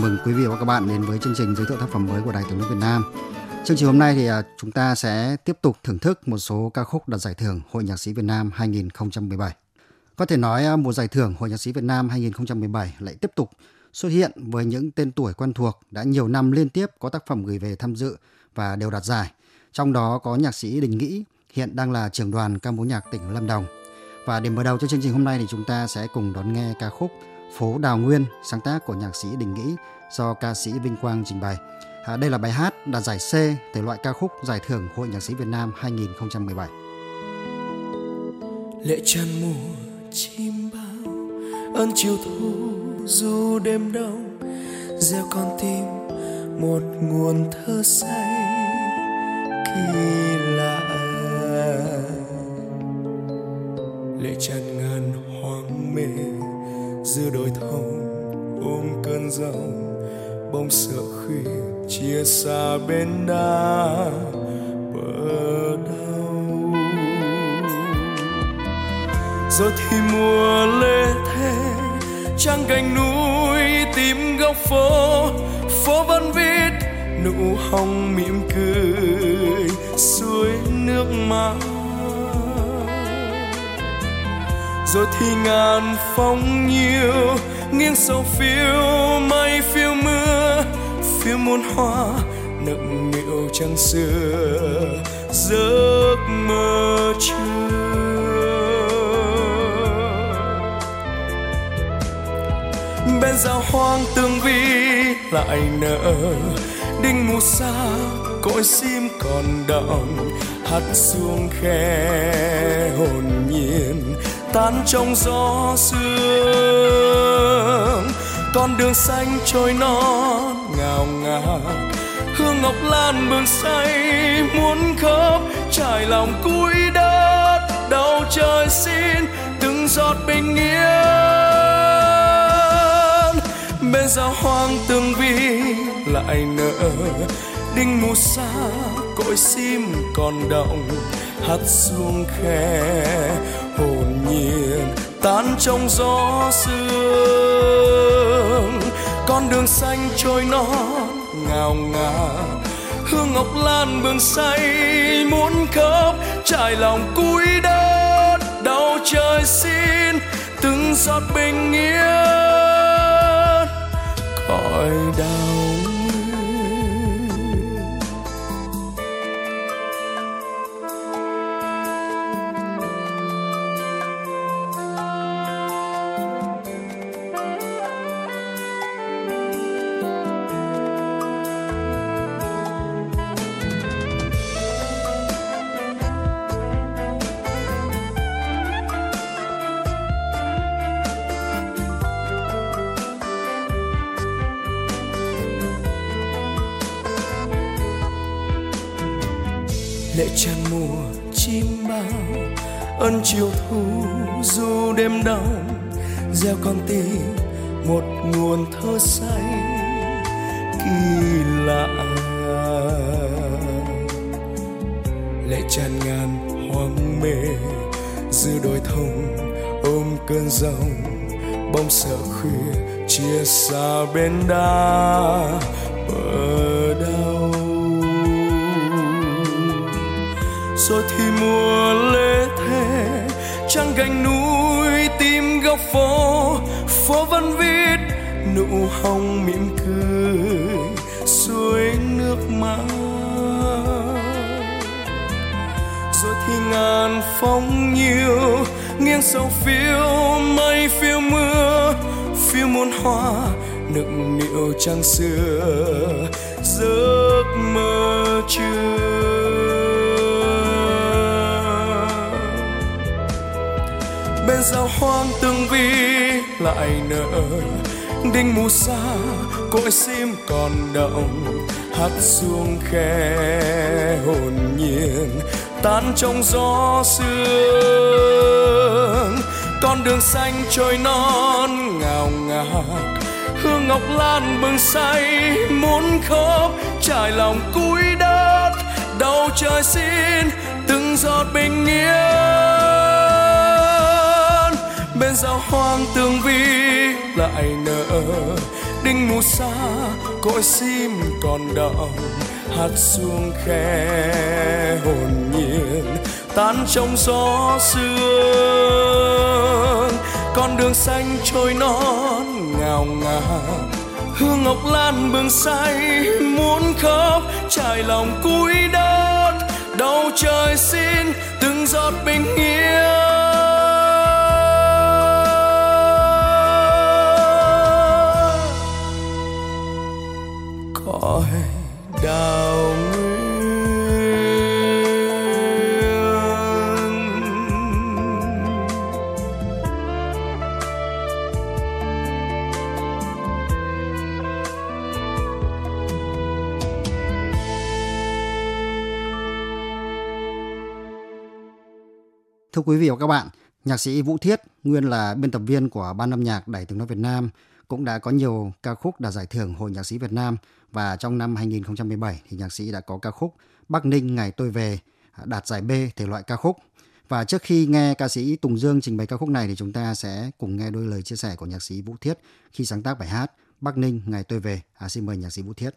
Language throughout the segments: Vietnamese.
mừng quý vị và các bạn đến với chương trình giới thiệu tác phẩm mới của Đài Tiếng nói Việt Nam. Chương trình hôm nay thì chúng ta sẽ tiếp tục thưởng thức một số ca khúc đạt giải thưởng Hội Nhạc sĩ Việt Nam 2017. Có thể nói mùa giải thưởng Hội Nhạc sĩ Việt Nam 2017 lại tiếp tục xuất hiện với những tên tuổi quen thuộc đã nhiều năm liên tiếp có tác phẩm gửi về tham dự và đều đạt giải. Trong đó có nhạc sĩ Đình Nghĩ, hiện đang là trưởng đoàn ca múa nhạc tỉnh Lâm Đồng. Và để mở đầu cho chương trình hôm nay thì chúng ta sẽ cùng đón nghe ca khúc Phố Đào Nguyên, sáng tác của nhạc sĩ Đình Nghĩ do ca sĩ Vinh Quang trình bày. Đây là bài hát đạt giải C, thể loại ca khúc giải thưởng Hội Nhạc sĩ Việt Nam 2017. Lệ tràn mùa chim bao, ơn chiều thu dù đêm đông, gieo con tim một nguồn thơ say kỳ lạ. Lệ tràn ngàn hoang mê giữa đồi thông ôm cơn giông, bông sợ khuya chia xa bên đá bờ đau. Rồi thì mùa lê thê trăng cành núi tìm góc phố, phố vẫn viết nụ hồng mỉm cười suối nước mắt. Rồi thì ngàn phong nhiêu nghiêng sầu phiêu mây phiêu mưa, phiêu muôn hoa nựng nịu trăng xưa giấc mơ trưa. Bên dạo hoang tường vi lại nở đinh mù xa, cội sim còn đọng hắt xuống khe hồn nhiên tan trong gió sương. Con đường xanh trôi non ngào ngạt, hương ngọc lan bừng say muốn khóc trải lòng cúi đất đầu trời xin từng giọt bình yên. Bên dạo hoang tường vi lại nở đinh mù xa, cội sim còn đọng hắt xuống khe hồn nhiên tan trong gió sương. Con đường xanh trôi non ngào ngạt, hương ngọc lan bừng say muốn khóc trải lòng cúi đất đầu trời xin từng giọt bình yên cõi đau. Lệ tràn mùa chim bao, ơn chiều thu dù đêm đông, gieo con tim một nguồn thơ say kỳ lạ. Lệ tràn ngàn hoang mê giữa đồi thông ôm cơn giông, bông sợ khuya chia xa bên đá bờ đau. Rồi thì mùa lê thê trăng cành núi tìm góc phố, phố vẫn viết nụ hồng mỉm cười suối nước mắt. Rồi thì ngàn phong nhiêu nghiêng sầu phiêu mây phiêu mưa, phiêu muôn hoa nựng nịu trăng xưa giấc mơ trưa. Bên dạo hoang tường vi lại nở đinh mù xa, cội sim còn đọng hắt xuống khe hồn nhiên tan trong gió sương. Con đường xanh trôi non ngào ngạt, hương ngọc lan bừng say muốn khóc trải lòng cúi đất đầu trời xin từng giọt bình yên. Bên dạo hoang tường vi lại nở đinh mù xa cõi sim còn đọng hát xuống khe hồn nhiên tan trong gió sương. Con đường xanh trôi non ngào ngạt, hương ngọc lan bừng say muốn khóc, trải lòng cúi đất đau trời xin từng giọt bình yên. Cõi đào nguyên. Thưa quý vị và các bạn, nhạc sĩ Vũ Thiết, nguyên là biên tập viên của Ban âm nhạc Đài Tiếng nói Việt Nam, cũng đã có nhiều ca khúc đạt giải thưởng Hội Nhạc sĩ Việt Nam, và trong năm 2017 thì nhạc sĩ đã có ca khúc Bắc Ninh Ngày Tôi Về đạt giải B thể loại ca khúc. Và trước khi nghe ca sĩ Tùng Dương trình bày ca khúc này thì chúng ta sẽ cùng nghe đôi lời chia sẻ của nhạc sĩ Vũ Thiết khi sáng tác bài hát Bắc Ninh Ngày Tôi Về. Xin mời nhạc sĩ Vũ Thiết.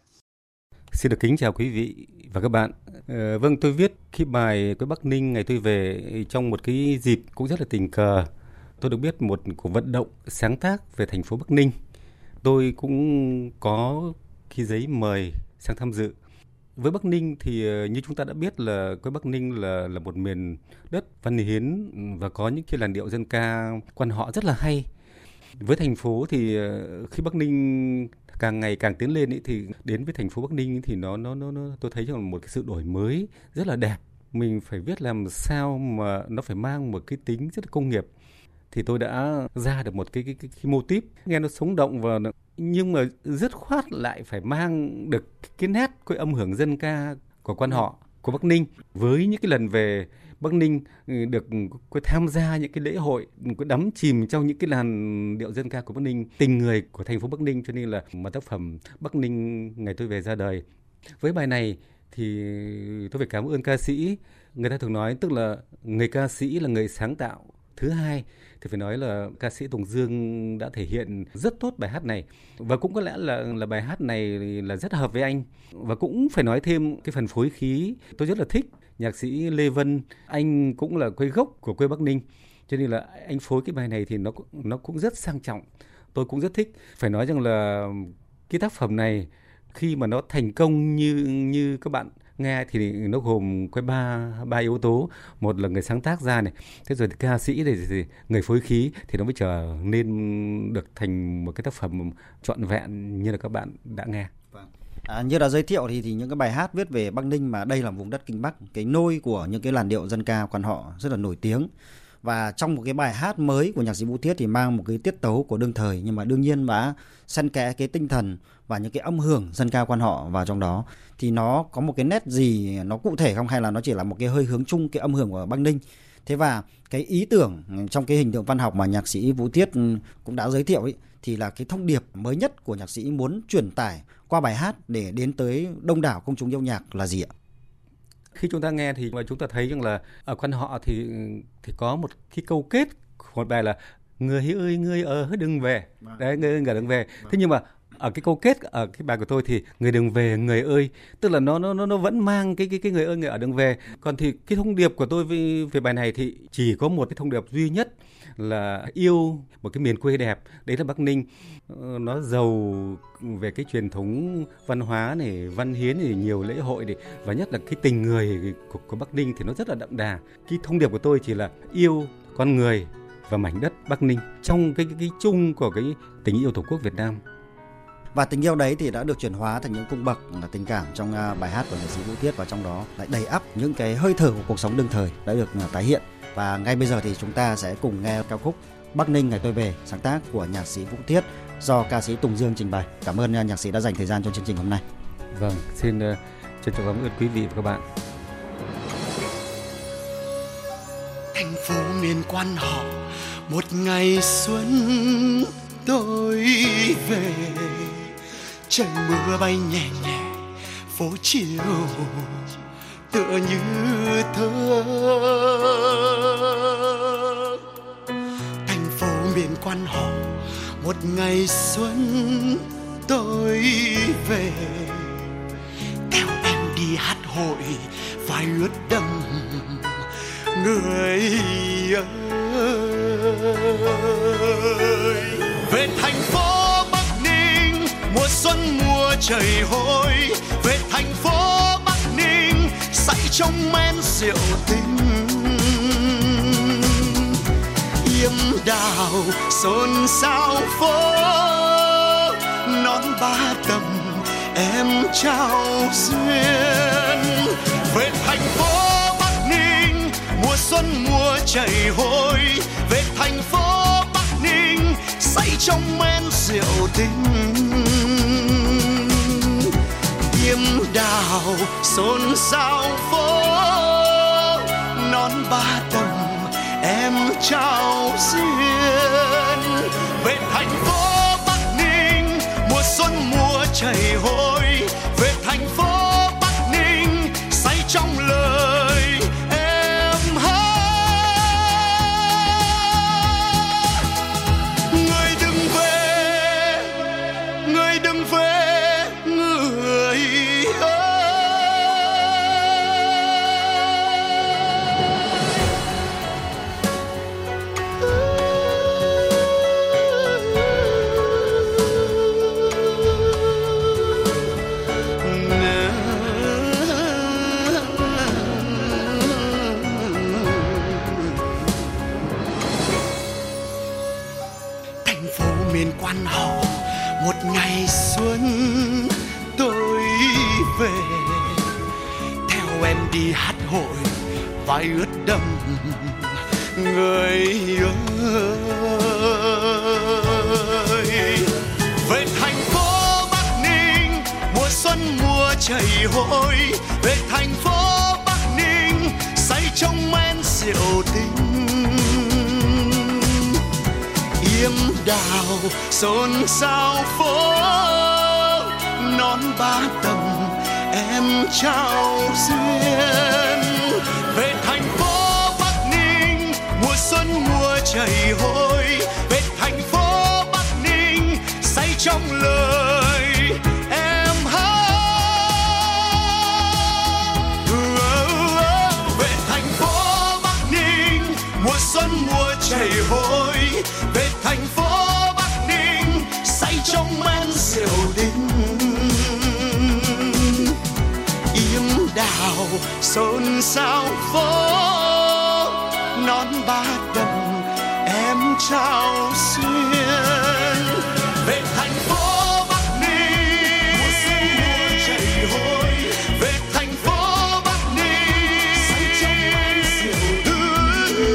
Xin được kính chào quý vị và các bạn. Vâng, tôi viết cái bài cái Bắc Ninh Ngày Tôi Về trong một cái dịp cũng rất là tình cờ. Tôi được biết một cuộc vận động sáng tác về thành phố Bắc Ninh. Tôi cũng có cái giấy mời sang tham dự. Với Bắc Ninh thì như chúng ta đã biết là cái Bắc Ninh là một miền đất văn hiến và có những cái làn điệu dân ca quan họ rất là hay. Với thành phố thì khi Bắc Ninh càng ngày càng tiến lên ấy, thì đến với thành phố Bắc Ninh ấy, thì nó tôi thấy rằng một cái sự đổi mới rất là đẹp. Mình phải viết làm sao mà nó phải mang một cái tính rất là công nghiệp. Thì tôi đã ra được một cái mô típ nghe nó sống động và nhưng mà dứt khoát lại phải mang được cái nét cái âm hưởng dân ca của quan họ của Bắc Ninh. Với những cái lần về Bắc Ninh được tham gia những cái lễ hội, có đắm chìm trong những cái làn điệu dân ca của Bắc Ninh, tình người của thành phố Bắc Ninh, cho nên là một tác phẩm Bắc Ninh Ngày Tôi Về ra đời. Với bài này thì tôi phải cảm ơn ca sĩ. Người ta thường nói tức là người ca sĩ là người sáng tạo. Thứ hai thì phải nói là ca sĩ Tùng Dương đã thể hiện rất tốt bài hát này, và cũng có lẽ là bài hát này là rất hợp với anh. Và cũng phải nói thêm cái phần phối khí tôi rất là thích. Nhạc sĩ Lê Vân, anh cũng là quê gốc của quê Bắc Ninh, cho nên là anh phối cái bài này thì nó cũng rất sang trọng. Tôi cũng rất thích. Phải nói rằng là cái tác phẩm này khi mà nó thành công như các bạn nghe thì nó gồm có ba yếu tố. Một là người sáng tác ra này, thế rồi ca sĩ thì người phối khí, thì nó mới trở nên được thành một cái tác phẩm trọn vẹn như là các bạn đã nghe. Như đã giới thiệu thì những cái bài hát viết về Bắc Ninh, mà đây là vùng đất Kinh Bắc, cái nôi của những cái làn điệu dân ca quan họ rất là nổi tiếng. Và trong một cái bài hát mới của nhạc sĩ Vũ Thiết thì mang một cái tiết tấu của đương thời, nhưng mà đương nhiên đã xen kẽ cái tinh thần và những cái âm hưởng dân ca quan họ vào trong đó. Thì nó có một cái nét gì nó cụ thể không, hay là nó chỉ là một cái hơi hướng chung cái âm hưởng của Bắc Ninh? Thế và cái ý tưởng trong cái hình tượng văn học mà nhạc sĩ Vũ Thiết cũng đã giới thiệu ấy, thì là cái thông điệp mới nhất của nhạc sĩ muốn truyền tải qua bài hát để đến tới đông đảo công chúng yêu nhạc là gì ạ? Khi chúng ta nghe thì chúng ta thấy rằng là ở quan họ thì có một cái câu kết một bài là người ơi người ở đừng về. Đấy, người ơi người đừng về. Thế nhưng mà ở cái câu kết ở cái bài của tôi thì người đừng về người ơi, tức là nó vẫn mang cái người ơi người ở đừng về. Còn thì cái thông điệp của tôi về bài này thì chỉ có một cái thông điệp duy nhất là yêu một cái miền quê đẹp, đấy là Bắc Ninh. Nó giàu về cái truyền thống văn hóa này, văn hiến này, nhiều lễ hội này, và nhất là cái tình người của Bắc Ninh thì nó rất là đậm đà. Cái thông điệp của tôi chỉ là yêu con người và mảnh đất Bắc Ninh trong cái chung của cái tình yêu Tổ quốc Việt Nam. Và tình yêu đấy thì đã được chuyển hóa thành những cung bậc tình cảm trong bài hát của nhạc sĩ Vũ Thiết, và trong đó lại đầy ắp những cái hơi thở của cuộc sống đương thời đã được tái hiện. Và ngay bây giờ thì chúng ta sẽ cùng nghe ca khúc Bắc Ninh Ngày Tôi Về, sáng tác của nhạc sĩ Vũ Thiết do ca sĩ Tùng Dương trình bày. Cảm ơn nhạc sĩ đã dành thời gian cho chương trình hôm nay. Vâng, xin trân trọng cảm ơn quý vị và các bạn. Thành phố miền quan họ, một ngày xuân tôi về, trời mưa bay nhẹ nhẹ, phố chiều tựa như thơ. Thành phố miền quan họ, một ngày xuân tôi về, theo em đi hát hội vai ướt đẫm người ơi. Về thành phố Bắc Ninh mùa xuân mùa trời hôi, về thành phố Bắc Ninh say trong men rượu tình. Yêm đào xôn xao phố, nón ba tầm em trao duyên. Về thành phố Bắc Ninh mùa xuân mùa chảy hôi, về thành phố Bắc Ninh say trong men rượu tình. Yêm đào xôn xao phố, nón ba tầm em trao duyên. Về thành phố Bắc Ninh mùa xuân mùa chảy hôi, về thành phố Bắc Ninh say trong lời em hát. Người đừng về, người đừng về, người ơi. Miền quan họ một ngày xuân tôi về, theo em đi hát hội vai ướt đẫm người ơi. Về thành phố Bắc Ninh mùa xuân mùa chảy hôi, về thành phố Bắc Ninh say trong men rượu tình. Yêm đào xôn xao phố, nón ba tầm em trao duyên. Về thành phố Bắc Ninh mùa xuân mùa chảy hôi, về thành phố Bắc Ninh say trong lời em hát. Về thành phố Bắc Ninh mùa xuân mùa chảy hôi, về thành phố Bắc Ninh say trong men rượu tình. Yêm đào xôn xao phố, nón ba tầm em trao duyên. Về thành phố Bắc Ninh mùa xuân mùa chảy hôi, về thành phố Bắc Ninh say trong men rượu tình.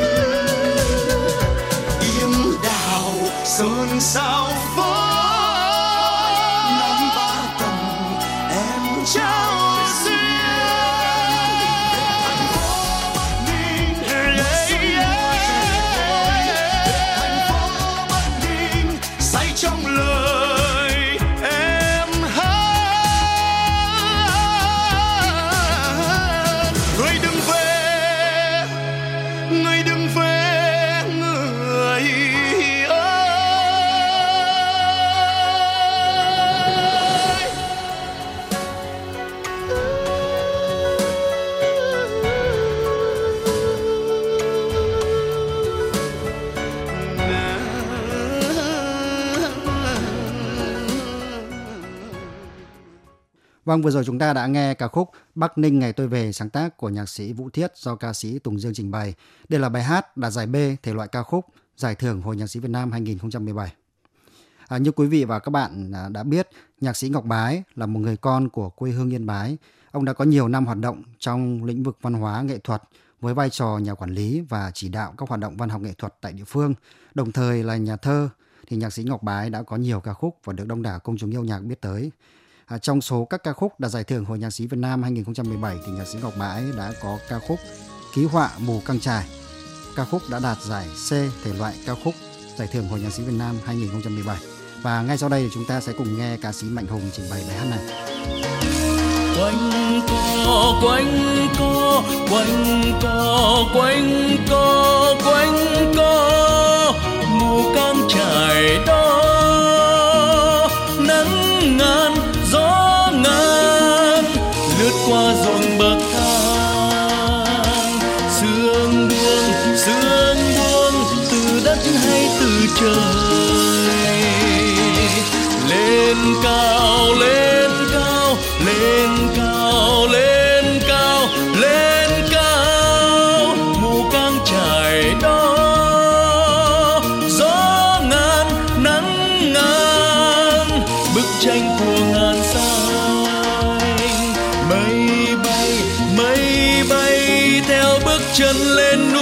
Xôn xao phố, nón ba tầm em trao duyên. Thành phố Bắc Ninh mùa xuân mùa chảy hôi, thành phố Bắc Ninh say trong lời em hát. Người đừng về, người đừng về, người Vâng, vừa rồi chúng ta đã nghe ca khúc Bắc Ninh Ngày Tôi Về, sáng tác của nhạc sĩ Vũ Thiết do ca sĩ Tùng Dương trình bày. Đây là bài hát đạt giải B thể loại ca khúc, giải thưởng Hội Nhạc sĩ Việt Nam 2017. Như quý vị và các bạn đã biết, nhạc sĩ Ngọc Bái là một người con của quê hương Yên Bái. Ông đã có nhiều năm hoạt động trong lĩnh vực văn hóa nghệ thuật với vai trò nhà quản lý và chỉ đạo các hoạt động văn học nghệ thuật tại địa phương. Đồng thời là nhà thơ, thì nhạc sĩ Ngọc Bái đã có nhiều ca khúc và được đông đảo công chúng yêu nhạc biết tới. Trong số các ca khúc đạt giải thưởng Hội Nhạc sĩ Việt Nam 2017 thì nhạc sĩ Ngọc Bái đã có ca khúc Ký họa Mù Căng Trải. Ca khúc đã đạt giải C thể loại ca khúc giải thưởng Hội Nhạc sĩ Việt Nam 2017. Và ngay sau đây thì chúng ta sẽ cùng nghe ca sĩ Mạnh Hùng trình bày bài hát này. Quanh co, quanh co, quanh co, quanh co, quanh co, mù căng trải đó, nắng hay từ trời. Lên cao, lên cao, lên cao, lên cao, lên cao, mù căng trải đó, gió ngàn nắng ngàn, bức tranh của ngàn xanh. Mây bay theo bước chân lên núi,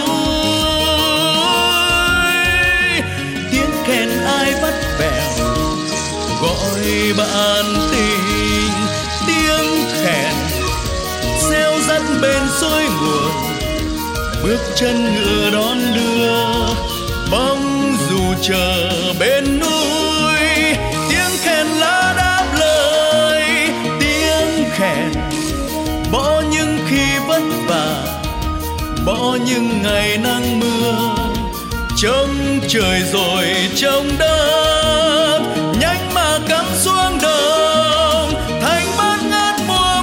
tiếng kèn ai bắt bèo gọi bạn tình, tiếng kèn reo rắt bên suối nguồn, bước chân ngựa đón đưa bóng dù chờ bên núi. Tiếng kèn lá đáp lời, tiếng kèn bỏ những khi vất vả, bỏ những ngày nắng mưa, trông trời rồi trông đất, nhánh mà cắm xuống đồng thành bát ngát mùa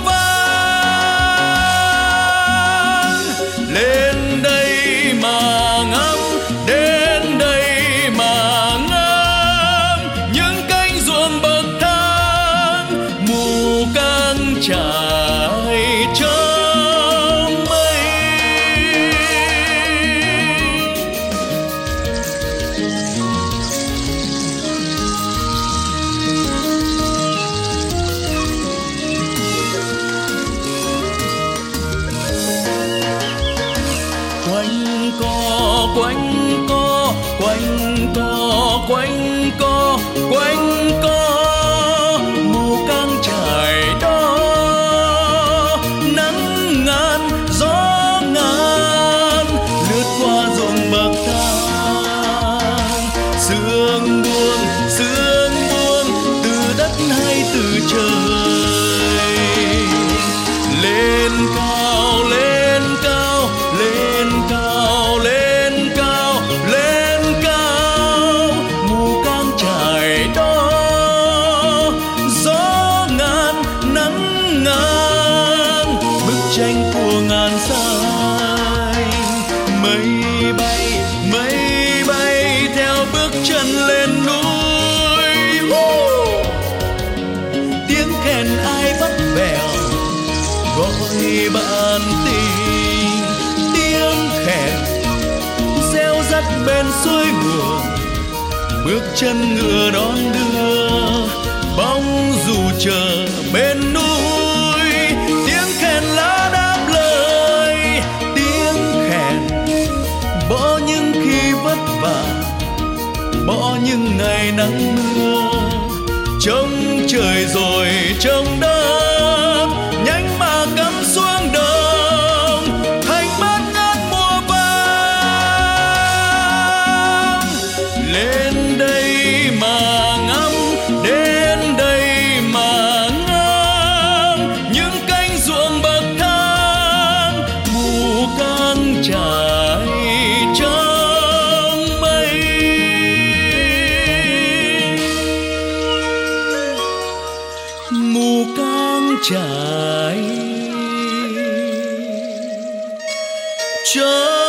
vàng. Lên đây mà ngắm, đến đây mà ngắm những cánh ruộng bậc thang, mù căng trải trong mây. Quanh co, quanh co, quanh co, quanh co, quanh co, mù căng trải đó, nắng ngàn, gió ngàn, lướt qua ruộng bậc thang. Sương buông từ đất hay từ trời. Lên cao, lên cao, lên cao, lên cao, lên cao, mù căng trải đó, gió ngàn, nắng ngàn, bức tranh của ngàn xanh. Mây bay theo bước chân lên núi. Tiếng kèn ai bắt bèo gọi bạn tình, tiếng kèn reo rắt bên suối nguồn, bước chân ngựa đón đưa bóng dù chờ bên núi. Tiếng kèn lá đáp lời, tiếng kèn bỏ những khi vất vả, bỏ những ngày nắng mưa, trông trời rồi trông đất, nhánh mà cắm xuống đồng thành bát ngát mùa vàng. Lên đây mà ngắm, đến đây mà ngắm những cánh ruộng bậc thang, mù căng trải trong mây. Mù căng trải trong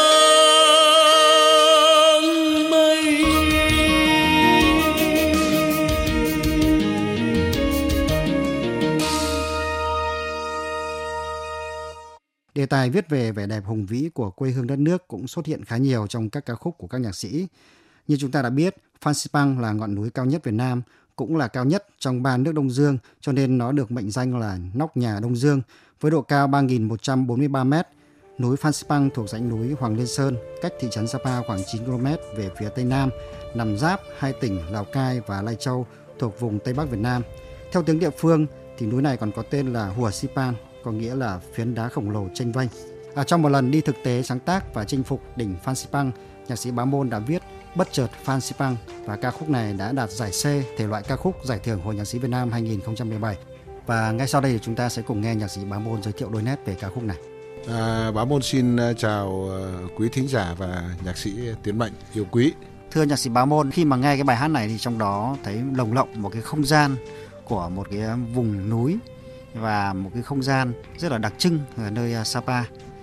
mây. Đề tài viết về vẻ đẹp hùng vĩ của quê hương đất nước cũng xuất hiện khá nhiều trong các ca khúc của các nhạc sĩ. Như chúng ta đã biết, Phan Xipang là ngọn núi cao nhất Việt Nam, cũng là cao nhất trong 3 nước Đông Dương, cho nên nó được mệnh danh là nóc nhà Đông Dương. Với độ cao 3.143 m, núi Phan Xipang thuộc dãy núi Hoàng Liên Sơn, cách thị trấn Sapa khoảng 9 km về phía tây nam, nằm giáp hai tỉnh Lào Cai và Lai Châu thuộc vùng Tây Bắc Việt Nam. Theo tiếng địa phương thì núi này còn có tên là Hùa Xipang, có nghĩa là phiến đá khổng lồ chênh vênh. Trong một lần đi thực tế sáng tác và chinh phục đỉnh Phan Xipang, nhạc sĩ Bá Môn đã viết Bất chợt Phan Xipang, và ca khúc này đã đạt giải C, thể loại ca khúc Giải thưởng Hội Nhạc sĩ Việt Nam 2017. Và ngay sau đây thì chúng ta sẽ cùng nghe nhạc sĩ Bá Môn giới thiệu đôi nét về ca khúc này. Bá Môn xin chào quý thính giả và nhạc sĩ Tiến Mạnh yêu quý. Thưa nhạc sĩ Bá Môn, khi mà nghe cái bài hát này thì trong đó thấy lồng lộng một cái không gian của một cái vùng núi và một cái không gian rất là đặc trưng ở nơi Sapa.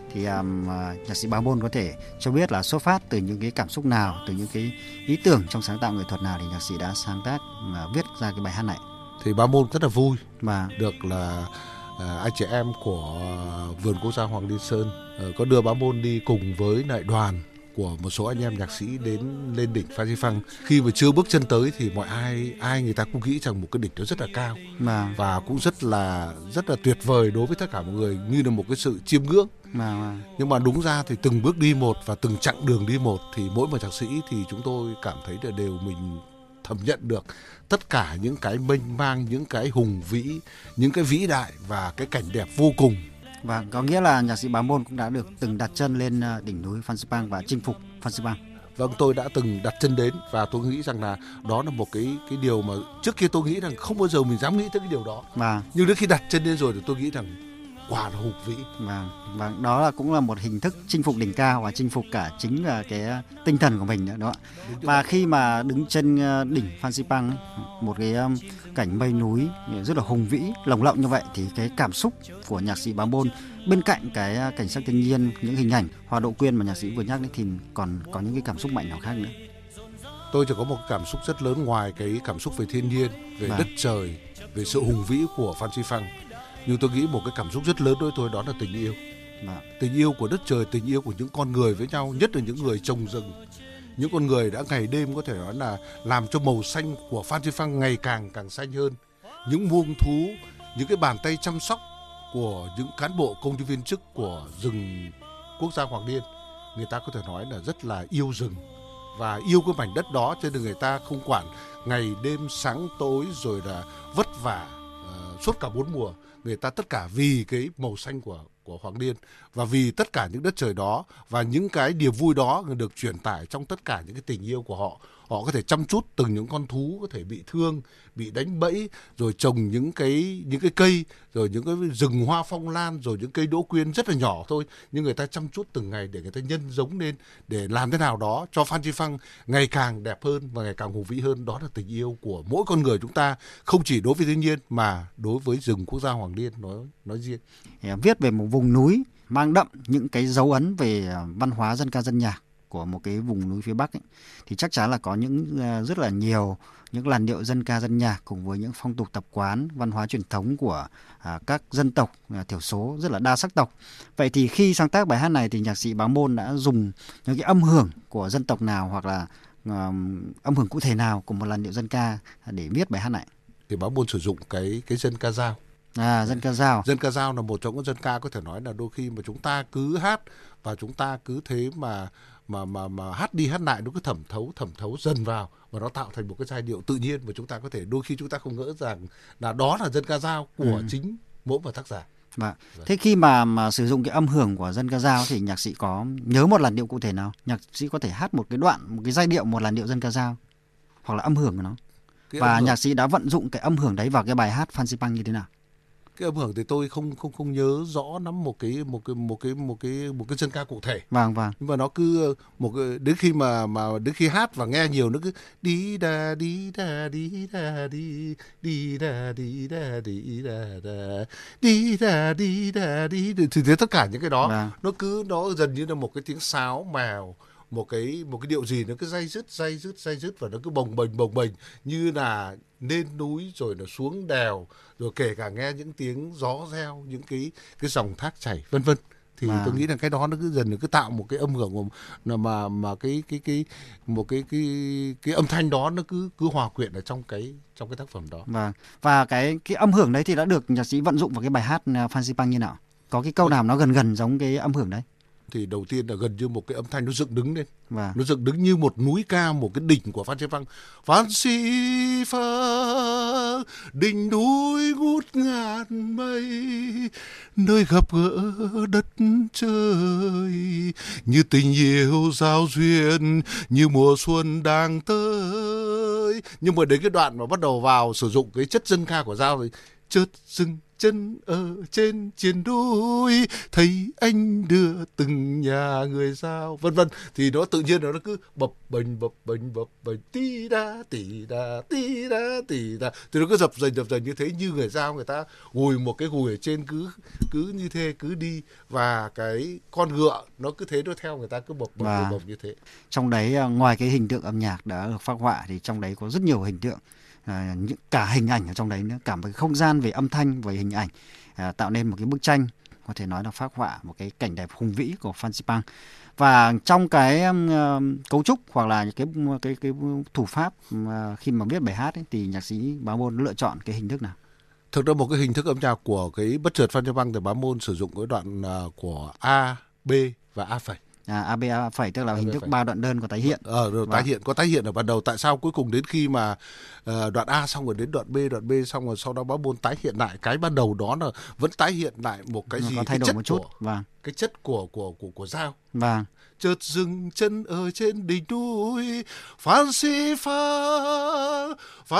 thì nhạc sĩ Bá Môn có thể cho biết là xuất phát từ những cái cảm xúc nào, từ những cái ý tưởng trong sáng tạo nghệ thuật nào thì nhạc sĩ đã sáng tác viết ra cái bài hát này. Thì Bá Môn rất là vui Và được là anh chị em của Vườn Quốc gia Hoàng Liên Sơn có đưa Bá Môn đi cùng với lại đoàn của một số anh em nhạc sĩ đến lên đỉnh Phan Xipang. Khi mà chưa bước chân tới thì mọi ai người ta cũng nghĩ rằng một cái đỉnh nó rất là cao và cũng rất là tuyệt vời đối với tất cả mọi người, như là một cái sự chiêm ngưỡng. Nhưng mà đúng ra thì từng bước đi một và từng chặng đường đi một thì mỗi một nhạc sĩ thì chúng tôi cảm thấy là đều mình thẩm nhận được tất cả những cái mênh mang, những cái hùng vĩ, những cái vĩ đại và cái cảnh đẹp vô cùng. Và có nghĩa là nhạc sĩ Bá Môn cũng đã được từng đặt chân lên đỉnh núi Phan Xipang và chinh phục Phan Xipang. Vâng, tôi đã từng đặt chân đến và tôi nghĩ rằng là đó là một cái điều mà trước kia tôi nghĩ rằng không bao giờ mình dám nghĩ tới cái điều đó. Nhưng đến khi đặt chân đến rồi thì tôi nghĩ rằng quả là hùng vĩ. Và đó là cũng là một hình thức chinh phục đỉnh cao và chinh phục cả chính là cái tinh thần của mình nữa đó. Và khi mà đứng trên đỉnh Phan Xipang, một cái cảnh mây núi rất là hùng vĩ, lồng lộng như vậy, thì cái cảm xúc của nhạc sĩ Bá Môn bên cạnh cái cảnh sắc thiên nhiên, những hình ảnh Hoa Đỗ Quyên mà nhạc sĩ vừa nhắc đến thì còn có những cái cảm xúc mạnh nào khác nữa? Tôi chỉ có một cảm xúc rất lớn ngoài cái cảm xúc về thiên nhiên, về đất trời, về sự hùng vĩ của Phan Xipang. Nhưng tôi nghĩ một cái cảm xúc rất lớn đối với tôi đó là tình yêu. Tình yêu của đất trời, tình yêu của những con người với nhau, nhất là những người trồng rừng. Những con người đã ngày đêm có thể nói là làm cho màu xanh của Phan Xipang ngày càng xanh hơn. Những muông thú, những cái bàn tay chăm sóc của những cán bộ công nhân viên chức của rừng quốc gia Hoàng Liên, người ta có thể nói là rất là yêu rừng và yêu cái mảnh đất đó, cho nên người ta không quản ngày đêm sáng tối rồi là vất vả suốt cả 4 mùa. Người ta tất cả vì cái màu xanh của Hoàng Liên và vì tất cả những đất trời đó và những cái niềm vui đó được truyền tải trong tất cả những cái tình yêu của họ. Họ có thể chăm chút từng những con thú có thể bị thương, bị đánh bẫy, rồi trồng những cái cây, rồi những cái rừng hoa phong lan, rồi những cây đỗ quyên rất là nhỏ thôi, nhưng người ta chăm chút từng ngày để người ta nhân giống lên, để làm thế nào đó cho Phan Xipang ngày càng đẹp hơn và ngày càng hùng vĩ hơn. Đó là tình yêu của mỗi con người chúng ta, không chỉ đối với thiên nhiên mà đối với rừng quốc gia Hoàng Liên nói riêng. Viết về một vùng núi mang đậm những cái dấu ấn về văn hóa dân ca dân nhạc của một cái vùng núi phía Bắc ấy, thì chắc chắn là có những rất là nhiều những làn điệu dân ca dân nhạc cùng với những phong tục tập quán, văn hóa truyền thống của các dân tộc thiểu số rất là đa sắc tộc. Vậy thì khi sáng tác bài hát này thì nhạc sĩ Bá Môn đã dùng những cái âm hưởng của dân tộc nào hoặc là âm hưởng cụ thể nào của một làn điệu dân ca để viết bài hát này? Thì Bá Môn sử dụng cái dân ca dao. Dân ca dao. Dân ca dao là một trong những dân ca có thể nói là đôi khi mà chúng ta cứ hát và chúng ta cứ thế mà hát đi hát lại, nó cứ thẩm thấu dần vào và nó tạo thành một cái giai điệu tự nhiên mà chúng ta có thể đôi khi chúng ta không ngỡ rằng là đó là dân ca dao của chính mỗi một tác giả. Thế khi mà sử dụng cái âm hưởng của dân ca dao thì nhạc sĩ có nhớ một làn điệu cụ thể nào? Nhạc sĩ có thể hát một cái đoạn, một cái giai điệu, một làn điệu dân ca dao hoặc là âm hưởng của nó. Và nhạc sĩ đã vận dụng cái âm hưởng đấy vào cái bài hát Phan Xipang như thế nào? Cái âm hưởng thì tôi không nhớ rõ lắm một cái dân ca cụ thể. Vâng. Nhưng mà nó cứ đến khi hát và nghe nhiều nó cứ đi đà đi đà đi đà đi đi đà đi đà đi đà đà đi đà đi đà đi, thì thế tất cả những cái đó nó dần như là một cái tiếng sáo mèo, một cái điệu gì nó cứ day dứt và nó cứ bồng bềnh như là lên núi rồi nó xuống đèo, rồi kể cả nghe những tiếng gió reo, những cái dòng thác chảy vân vân, thì tôi nghĩ là cái đó nó cứ dần cứ tạo một cái âm hưởng mà cái âm thanh đó nó cứ hòa quyện ở trong cái tác phẩm đó. Và cái âm hưởng đấy thì đã được nhạc sĩ vận dụng vào cái bài hát Phan Xipang như nào? Có cái câu nào nó gần giống cái âm hưởng đấy? Thì đầu tiên là gần như một cái âm thanh nó dựng đứng lên, nó dựng đứng như một núi cao, một cái đỉnh của Phan Xipang. Phan Xipang, đỉnh núi ngút ngàn mây, nơi gặp gỡ đất trời, như tình yêu giao duyên, như mùa xuân đang tới. Nhưng mà đến cái đoạn mà bắt đầu vào sử dụng cái chất dân ca của Dao thì chợt chân ở trên chiến núi, thấy anh đưa từng nhà người giao, vân vân. Thì nó tự nhiên nó cứ bập bềnh tí đa tí đa tí đa tí đa, thì nó cứ dập dềnh như thế, như người giao người ta gùi một cái gùi ở trên, cứ như thế cứ đi, và cái con ngựa nó cứ thế nó theo người ta, cứ bập như thế. Trong đấy ngoài cái hình tượng âm nhạc đã được phác họa thì trong đấy có rất nhiều hình tượng, cả hình ảnh ở trong đấy nữa, cả một cái không gian về âm thanh và hình ảnh, tạo nên một cái bức tranh có thể nói là phác họa một cái cảnh đẹp hùng vĩ của Phan Xipang. Và trong cái cấu trúc hoặc là cái thủ pháp khi mà viết bài hát ấy, thì nhạc sĩ Bá Môn lựa chọn cái hình thức nào? Thực ra một cái hình thức âm nhạc của cái Bất chợt Phan Xipang thì Bá Môn sử dụng cái đoạn của A, B và A phẩy. A, B, A phẩy tức là hình thức 3 đoạn đơn có tái hiện. Có tái hiện ở ban đầu. Tại sao cuối cùng đến khi mà đoạn A xong rồi đến đoạn B xong rồi sau đó Bá Môn tái hiện lại cái ban đầu đó, là vẫn tái hiện lại một cái gì, có thay đổi một chút. Cái chất của dao. Vâng. Chợt dừng chân ở trên đỉnh núi, Phan Xipang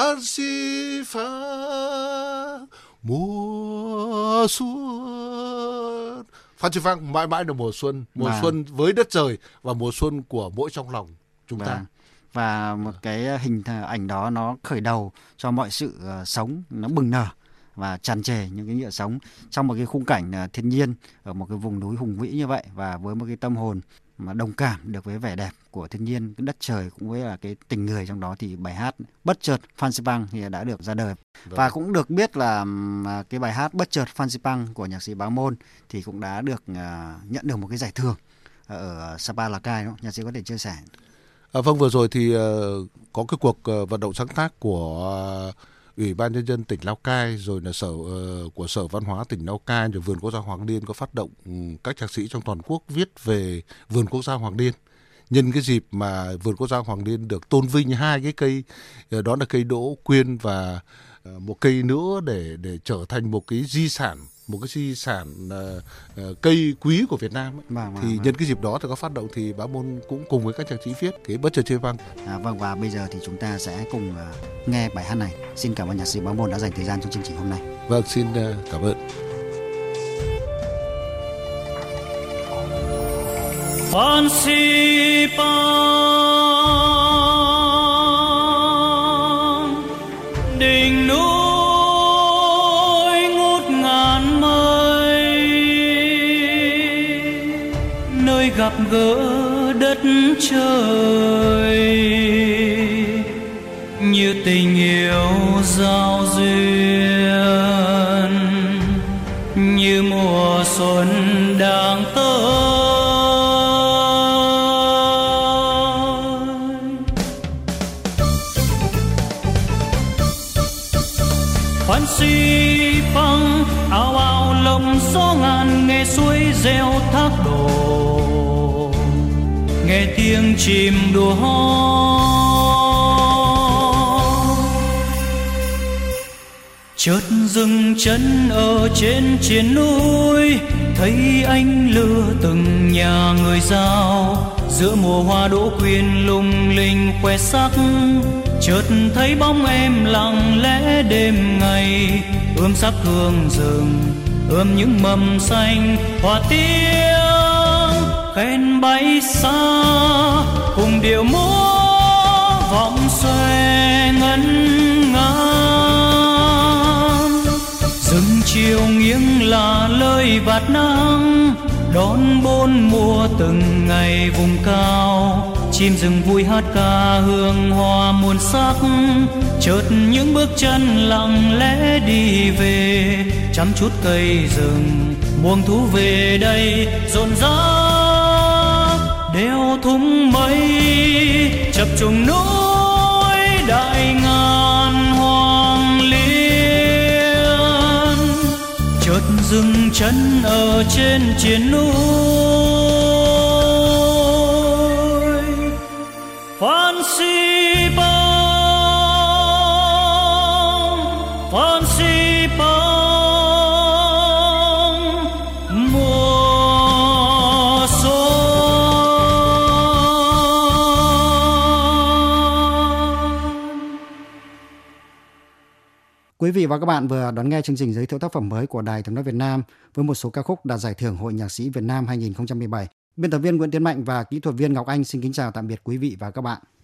mùa xuân. Phan Xipang mãi mãi là mùa xuân, xuân với đất trời và mùa xuân của mỗi trong lòng chúng ta. Và một cái hình ảnh đó nó khởi đầu cho mọi sự sống nó bừng nở và tràn trề những cái nhựa sống trong một cái khung cảnh thiên nhiên ở một cái vùng núi hùng vĩ như vậy, và với một cái tâm hồn mà đồng cảm được với vẻ đẹp của thiên nhiên, cái đất trời cũng với là cái tình người trong đó, thì bài hát Bất chợt Phan Xipang thì đã được ra đời. Và cũng được biết là cái bài hát Bất chợt Phan Xipang của nhạc sĩ Bá Môn thì cũng đã được nhận được một cái giải thưởng ở Sapa Lào Cai, đúng không? Nhạc sĩ có thể chia sẻ. Vâng, vừa rồi thì có cái cuộc vận động sáng tác của Ủy ban Nhân dân tỉnh Lào Cai, rồi là của Sở Văn hóa tỉnh Lào Cai, rồi Vườn Quốc gia Hoàng Liên có phát động các nhạc sĩ trong toàn quốc viết về Vườn Quốc gia Hoàng Liên. Nhân cái dịp mà Vườn Quốc gia Hoàng Liên được tôn vinh 2 cái cây, đó là cây đỗ quyên và một cây nữa để trở thành một cái di sản cây quý của Việt Nam ấy. Thì nhân cái dịp đó thì có phát động, thì Bá Môn cũng cùng với các nhạc sĩ viết cái Bất chợt Xipang. Vâng, và bây giờ thì chúng ta sẽ cùng nghe bài hát này. Xin cảm ơn nhạc sĩ Bá Môn đã dành thời gian trong chương trình hôm nay. Vâng, xin cảm ơn. Phan Xipang đỉnh núi ngút ngàn mây, nơi gặp gỡ đất trời, như tình yêu giao duyên, như mùa xuân đang tới. Phan Xipang ào ào lộng gió ngàn, nghe suối reo thác đổ, nghe tiếng chim đùa hót. Chợt dừng chân ở trên triền núi, thấy anh lừa từng nhà người giao, giữa mùa hoa đỗ quyên lung linh khoe sắc. Chợt thấy bóng em lặng lẽ đêm ngày, ươm sắc hương rừng, ươm những mầm xanh hoa tiếng khen bay xa, cùng điệu múa vọng xoe ngân ngàn. Rừng chiều nghiêng là lời vạt nắng, đón bốn mùa từng ngày vùng cao. Chim rừng vui hát ca hương hoa muôn sắc, chợt những bước chân lặng lẽ đi về, chăm chút cây rừng muông thú về đây rộn rã. Đeo thung mây chập trùng núi đại ngàn hoàng liên, chợt dừng chân ở trên triền núi. Phan Xipang mùa xuân. Quý vị và các bạn vừa đón nghe chương trình giới thiệu tác phẩm mới của Đài Tiếng nói Việt Nam với một số ca khúc đạt giải thưởng Hội Nhạc sĩ Việt Nam 2017. Biên tập viên Nguyễn Tiến Mạnh và kỹ thuật viên Ngọc Anh xin kính chào tạm biệt quý vị và các bạn.